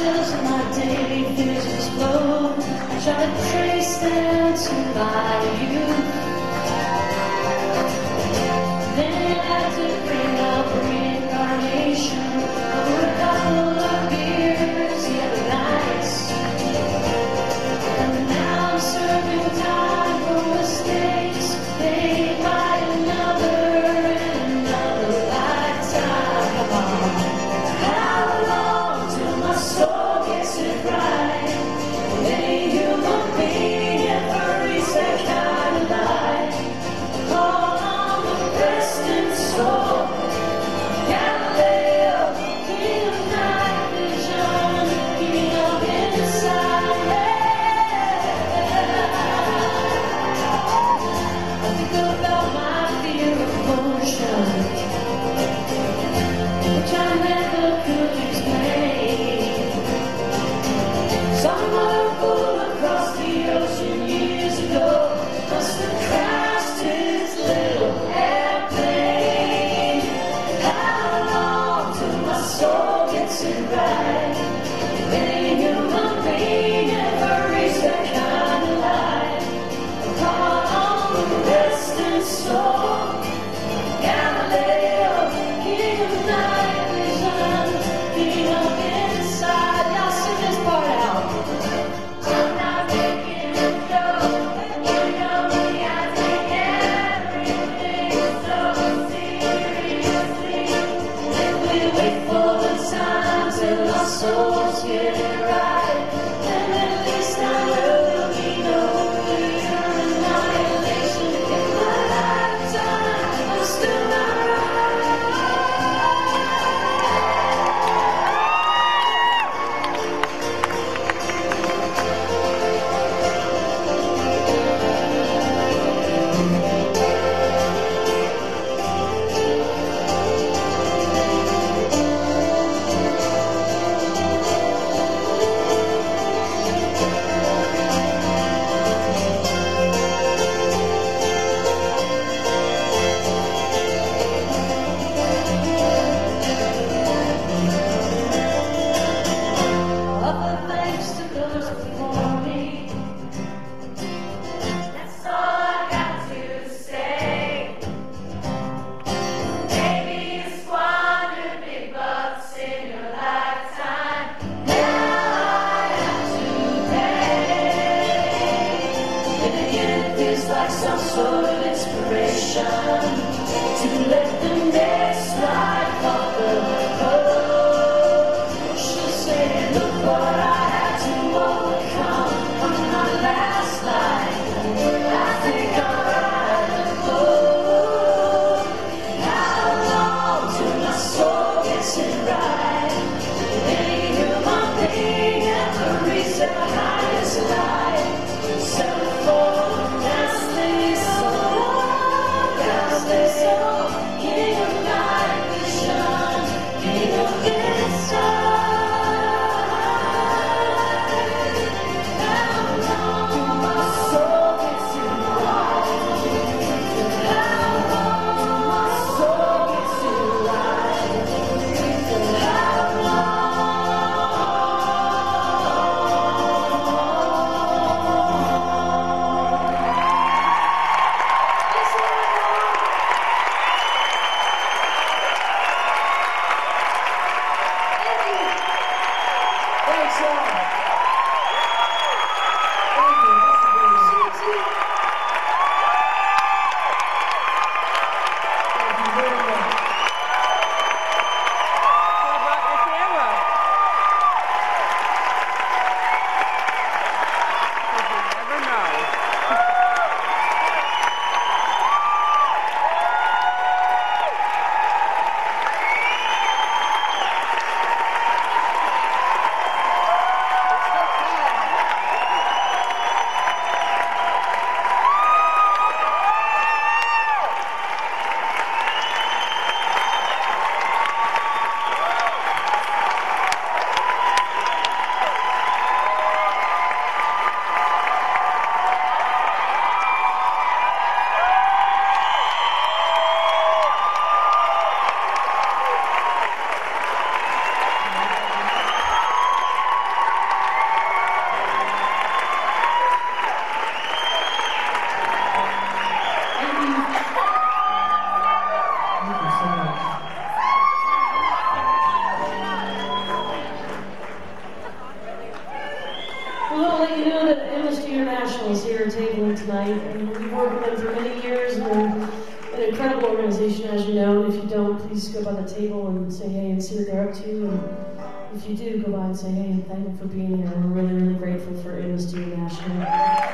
shells of my daily fears explode. I try to trace them to my youth. Then I had to bring up reincarnation over a couple of beers the other night. And now I'm serving time for mistakes made by another in another lifetime. How long till my soul gets it right? Will any human being ever reach that kind of light? Call on the Preston soul. here tonight. And we've worked with them for many years, and they're an incredible organization, as you know. And if you don't, please go by the table and say hey and see what they're up to. And if you do, go by and say hey and thank them for being here. We're really, really grateful for Amos International.